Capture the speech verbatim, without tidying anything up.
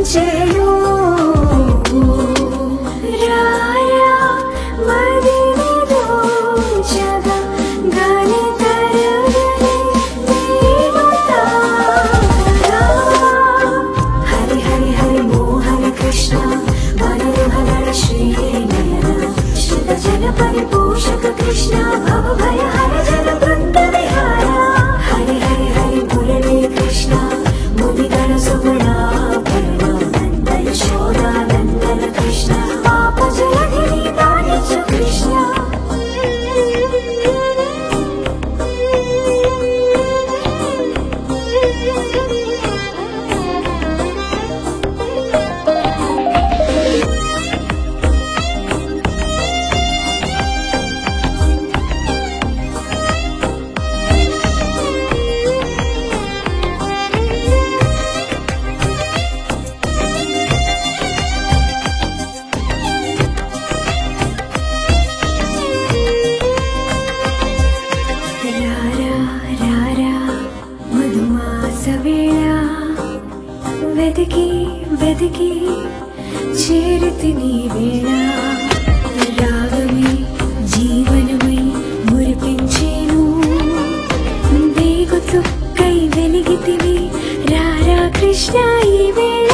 మురిపించేను రారా మదిని దోచగా గాలి తరగని నేను తారా హరి హరి హరి మోహన కృష్ణ మనోహర శ్రీ నయన శివ జన పరిపోషక కృష్ణ భవభయ హర జన బృంద విహార హరి హరి హరి మురళీ కృష్ణ ముదిగణ సుగుణాభరణ నంద యశోదా నందన కృష్ణ పాప జలధిని దానించు కృష్ణ వెదకి వెదకి చేరితిని వేళ రాగమే జీవనమై మురిపించేను వేగు చుక్కై వెలిగితివి రారా కృష్ణ ఈ వేళ